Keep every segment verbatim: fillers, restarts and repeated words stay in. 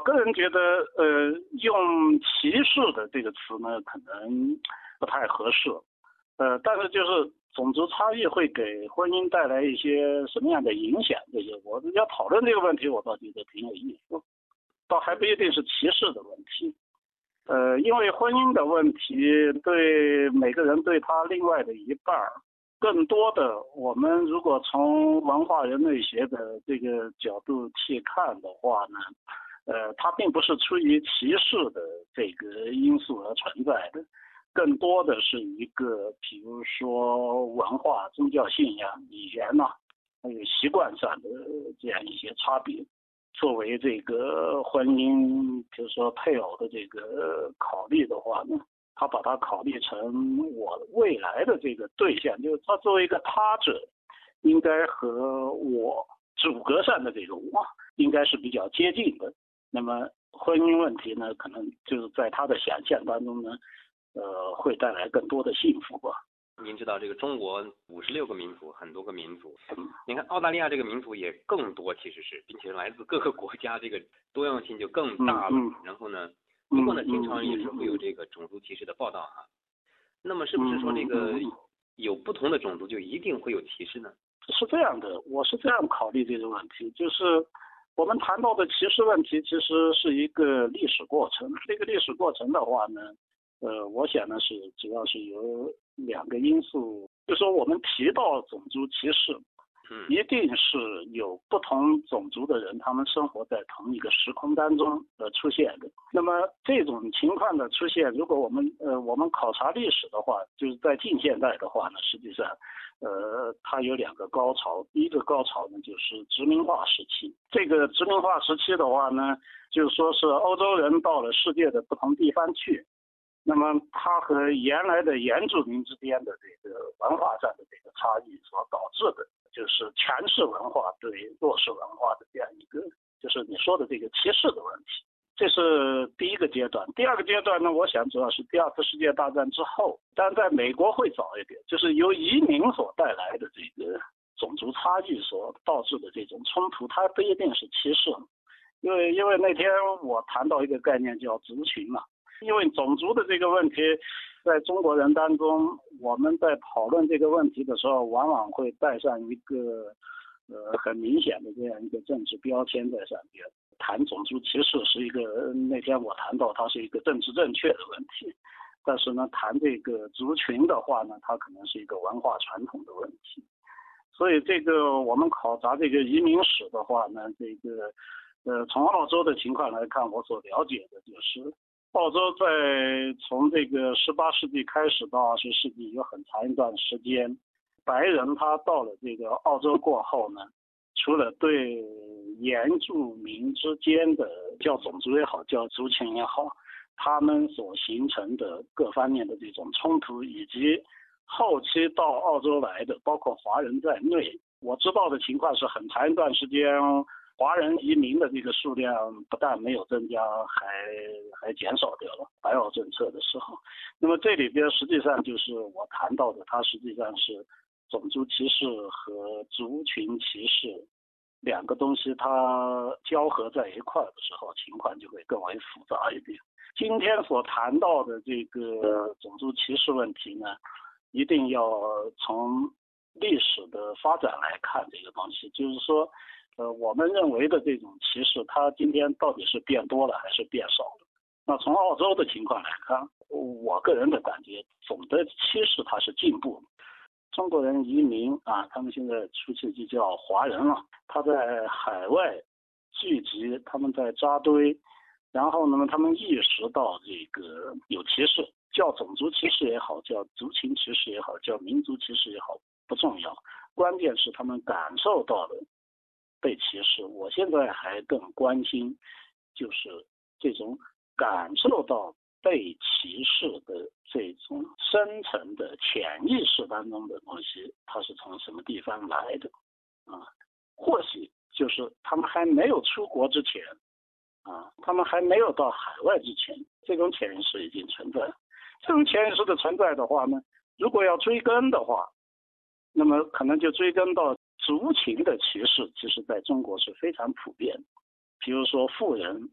个人觉得，呃，用歧视的这个词呢，可能不太合适。呃，但是就是种族差异会给婚姻带来一些什么样的影响？这些我要讨论这个问题，我倒觉得挺有意思，倒还不一定是歧视的问题。呃，因为婚姻的问题对每个人对他另外的一半儿，更多的我们如果从文化人类学的这个角度去看的话呢，呃，它并不是出于歧视的这个因素而存在的，更多的是一个比如说文化、宗教信仰、语言呐、啊，还有习惯上的这样一些差别。作为这个婚姻，比如说配偶的这个考虑的话呢，他把它考虑成我未来的这个对象，就是他作为一个他者，应该和我主格上的这个我应该是比较接近的。那么婚姻问题呢，可能就是在他的想象当中呢，呃，会带来更多的幸福吧。 您知道这个中国五十六个民族，很多个民族。您看澳大利亚这个民族也更多，其实是，并且来自各个国家，这个多样性就更大了。 嗯嗯、 然后呢，不过呢，经常也是会有这个种族歧视的报道哈。那么是不是说这个有不同的种族就一定会有歧视呢？ 是这样的，我是这样考虑这个问题，就是我们谈到的歧视问题，其实是一个历史过程。这个历史过程的话呢，呃，我想呢是主要是由两个因素，就说我们提到种族歧视， 嗯， 一定是有不同种族的人，他们生活在同一个时空当中而出现的。那么这种情况的出现，如果我们呃我们考察历史的话，就是在近现代的话呢，实际上，呃，它有两个高潮。第一个高潮呢，就是殖民化时期。这个殖民化时期的话呢，就是说是欧洲人到了世界的不同地方去。那么它和原来的原住民之间的这个文化上的这个差异所导致的，就是强势文化对弱势文化的这样一个，就是你说的这个歧视的问题。这是第一个阶段。第二个阶段呢，我想主要是第二次世界大战之后，当然在美国会早一点，就是由移民所带来的这个种族差异所导致的这种冲突，它不一定是歧视。因为因为那天我谈到一个概念叫族群嘛。因为种族的这个问题，在中国人当中，我们在讨论这个问题的时候，往往会带上一个呃很明显的这样一个政治标签在上面。谈种族歧视是一个，那天我谈到它是一个政治正确的问题，但是呢，谈这个族群的话呢，它可能是一个文化传统的问题。所以这个我们考察这个移民史的话呢，这个呃从澳洲的情况来看，我所了解的就是。澳洲在从这个十八世纪开始到二十世纪有很长一段时间，白人他到了这个澳洲过后呢，除了对原住民之间的叫种族也好，叫族群也好，他们所形成的各方面的这种冲突，以及后期到澳洲来的，包括华人在内，我知道的情况是很长一段时间。华人移民的这个数量不但没有增加，还还减少掉了。白澳政策的时候，那么这里边实际上就是我谈到的，它实际上是种族歧视和族群歧视两个东西，它交合在一块的时候，情况就会更为复杂一点。今天所谈到的这个种族歧视问题呢，一定要从历史的发展来看这个东西，就是说。呃，我们认为的这种歧视，它今天到底是变多了还是变少了？那从澳洲的情况来看，我个人的感觉，总的趋势它是进步。中国人移民啊，他们现在出去就叫华人了，他在海外聚集，他们在扎堆，然后呢，他们意识到这个有歧视，叫种族歧视也好，叫族群歧视也好，叫民族歧视也好，不重要，关键是他们感受到的。被歧视，我现在还更关心，就是这种感受到被歧视的这种深层的潜意识当中的东西，它是从什么地方来的啊？或许就是他们还没有出国之前啊，他们还没有到海外之前，这种潜意识已经存在。这种潜意识的存在的话呢，如果要追根的话，那么可能就追根到。族群的歧视，其实在中国是非常普遍的。比如说，富人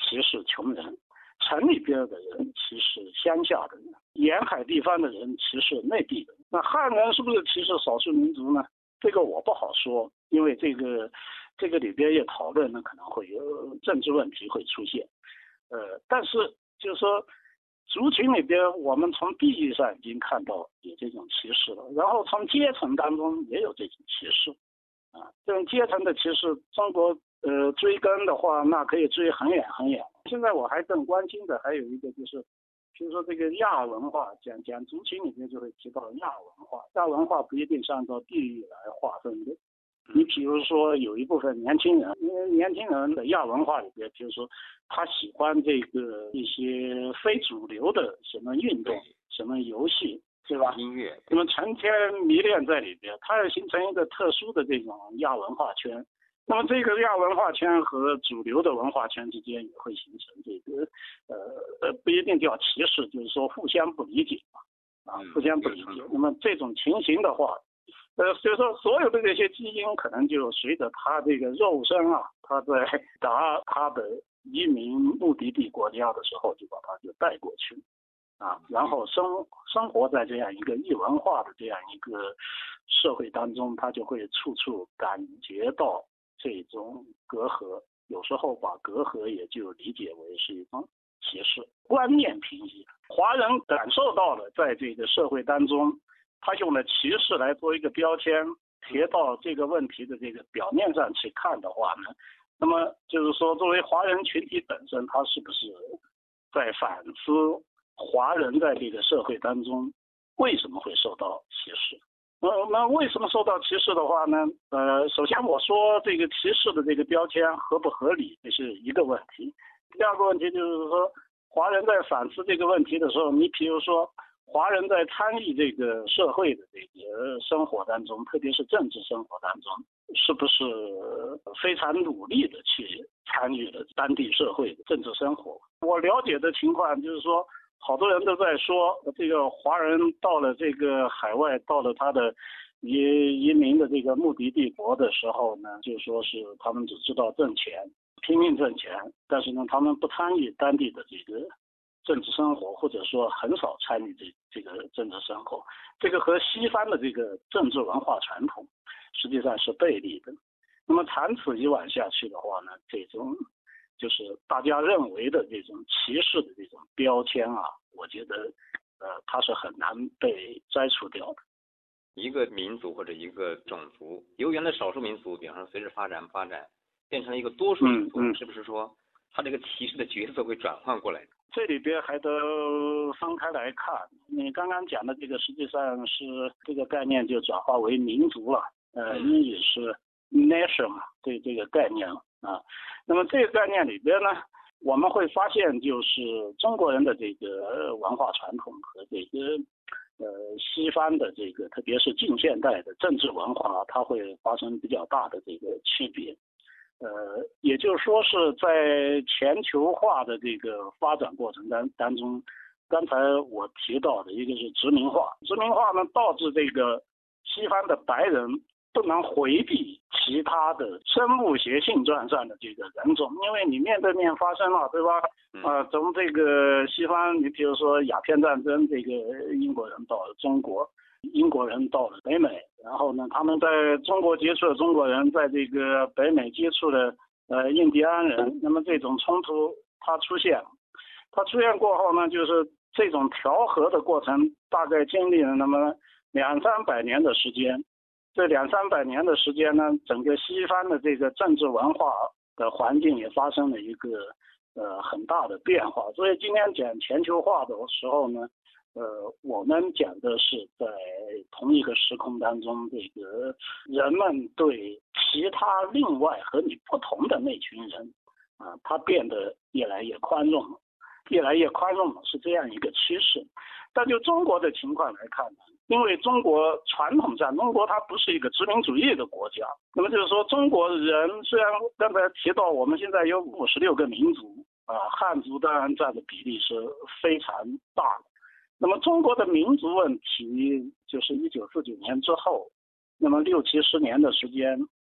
歧视穷人，城里边的人歧视乡下的人，沿海地方的人歧视内地的人。那汉人是不是歧视少数民族呢？这个我不好说，因为这个这个里边也讨论呢，可能会有政治问题会出现。呃，但是就是说，族群里边我们从地域上已经看到有这种歧视了，然后从阶层当中也有这种歧视。啊，这种阶层的歧视，中国呃追根的话，那可以追很远很远。现在我还更关心的还有一个就是，比如说这个亚文化，讲讲族群里面就会提到亚文化。亚文化不一定是按照地域来划分的。你比如说有一部分年轻人，因为年轻人的亚文化里边，比如说他喜欢这个一些非主流的什么运动、什么游戏。对吧？ 音乐， 那么成天迷恋在里边，它要形成一个特殊的这种亚文化圈。那么这个亚文化圈和主流的文化圈之间也会形成这个呃呃不一定叫歧视，就是说互相不理解嘛，啊，互相不理解。那么这种情形的话，呃，所以说所有的这些基因可能就随着他这个肉身啊，他在达他的移民目的地国家的时候，就把他就带过去。啊，然后生生活在这样一个异文化的这样一个社会当中，他就会处处感觉到这种隔阂，有时候把隔阂也就理解为是一种歧视，观念平移。华人感受到了在这个社会当中，他用了歧视来做一个标签，贴到这个问题的这个表面上去看的话呢，那么就是说，作为华人群体本身，他是不是在反思？华人在这个社会当中为什么会受到歧视？那那为什么受到歧视的话呢？呃，首先我说这个歧视的这个标签合不合理，这是一个问题。第二个问题就是说，华人在反思这个问题的时候，你比如说，华人在参与这个社会的这个生活当中，特别是政治生活当中，是不是非常努力的去参与了当地社会的政治生活？我了解的情况就是说，好多人都在说，这个华人到了这个海外，到了他的移移民的这个目的地国的时候呢，就说是他们只知道挣钱，拼命挣钱，但是呢，他们不参与当地的这个政治生活，或者说很少参与这这个政治生活。这个和西方的这个政治文化传统实际上是背离的。那么长此以往下去的话呢，这种就是大家认为的这种歧视的这种标签啊，我觉得呃它是很难被摘除掉的。 一个民族或者一个种族由原来少数民族，比方说随着发展发展变成了一个多数民族，嗯嗯、是不是说它这个歧视的角色会转换过来？ 这里边还得分开来看。你刚刚讲的这个实际上是这个概念就转化为民族了，呃，英语是 nation 嘛，这这个概念啊。那么这个概念里边呢，我们会发现就是中国人的这个文化传统和这个呃西方的这个特别是近现代的政治文化，它会发生比较大的这个区别。呃，也就是说是在全球化的这个发展过程当当中，刚才我提到的一个是殖民化，殖民化呢导致这个西方的白人不能回避其他的生物学性状上的这个人种，因为你面对面发生了，对吧？啊、呃，从这个西方，你比如说鸦片战争，这个英国人到了中国，英国人到了北美，然后呢，他们在中国接触的中国人，在这个北美接触的呃印第安人，那么这种冲突它出现，它出现过后呢，就是这种调和的过程大概经历了那么两三百年的时间。这两三百年的时间呢，整个西方的这个政治文化的环境也发生了一个呃很大的变化。所以今天讲全球化的时候呢，呃，我们讲的是在同一个时空当中，这个人们对其他另外和你不同的那群人啊，他变得越来越宽容了，越来越宽容了，是这样一个趋势。但就中国的情况来看呢，因为中国传统上，中国它不是一个殖民主义的国家，那么就是说中国人虽然刚才提到我们现在有五十六个民族啊，汉族当然占的比例是非常大的。那么中国的民族问题就是一九四九年之后，那么六七十年的时间，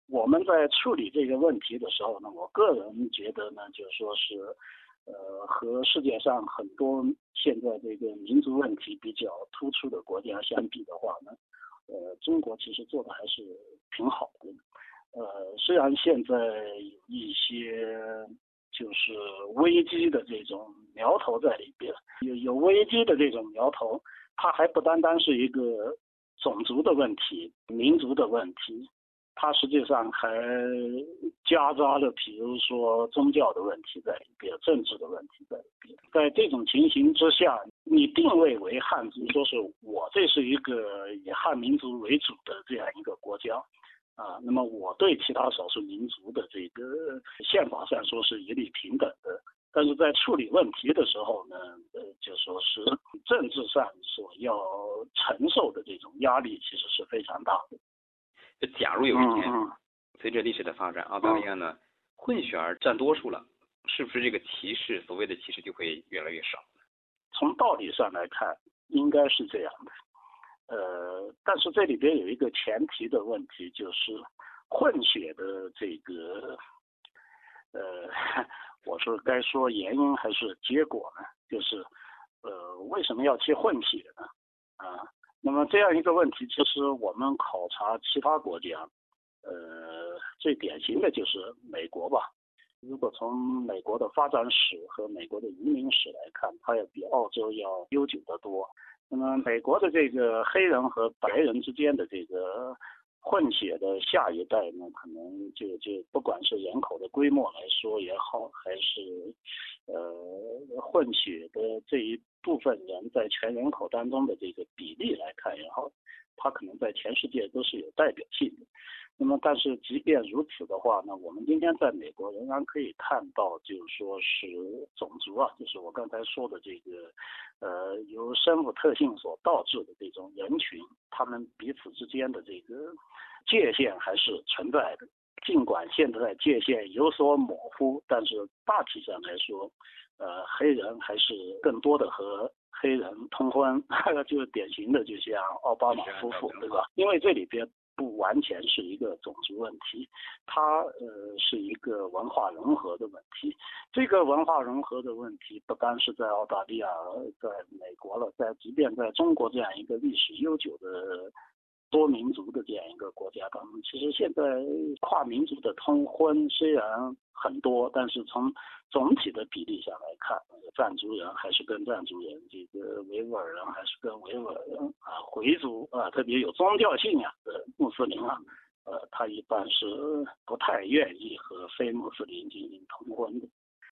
我们在处理这个问题的时候呢，我个人觉得呢，就说是，呃，和世界上很多现在这个民族问题比较突出的国家相比的话呢，呃，中国其实做的还是挺好的。呃，虽然现在有一些就是危机的这种苗头在里边，有有危机的这种苗头，它还不单单是一个种族的问题、民族的问题。它实际上还夹杂了，比如说宗教的问题在里边，政治的问题在里边。在这种情形之下，你定位为汉族，说是我这是一个以汉民族为主的这样一个国家啊，那么我对其他少数民族的这个宪法上说是一律平等的，但是在处理问题的时候呢，呃，就说是政治上所要承受的这种压力其实是非常大的。 就假如有一天，随着历史的发展，澳大利亚呢混血儿占多数了，是不是这个歧视，所谓的歧视就会越来越少？ 从道理上来看，应该是这样的。呃，但是这里边有一个前提的问题，就是混血的这个，呃，我说该说原因还是结果呢？就是，呃，为什么要去混血呢？啊？那么这样一个问题，其实我们考察其他国家，呃，最典型的就是美国吧。如果从美国的发展史和美国的移民史来看，它要比澳洲要悠久得多。那么美国的这个黑人和白人之间的这个混血的下一代呢，可能就就不管是人口的规模来说也好，还是呃混血的这一部分人在全人口当中的这个比例来看也好，它可能在全世界都是有代表性的。那么，但是即便如此的话呢，我们今天在美国仍然可以看到，就是说是种族啊，就是我刚才说的这个，呃，由生物特性所导致的这种人群，他们彼此之间的这个界限还是存在的。尽管现在界限有所模糊，但是大体上来说，呃，黑人还是更多的和黑人通婚，就是典型的，就像奥巴马夫妇，对吧？因为这里边不完全是一个种族问题，它呃是一个文化融合的问题。这个文化融合的问题不单是在澳大利亚、在美国了，在即便在中国这样一个历史悠久的多民族的这样一个国家当中，其实现在跨民族的通婚虽然很多，但是从总体的比例上来看，藏族人还是跟藏族人，这个维吾尔人还是跟维吾尔人啊，回族啊，特别有宗教信仰的穆斯林啊，呃，他一般是不太愿意和非穆斯林进行通婚的。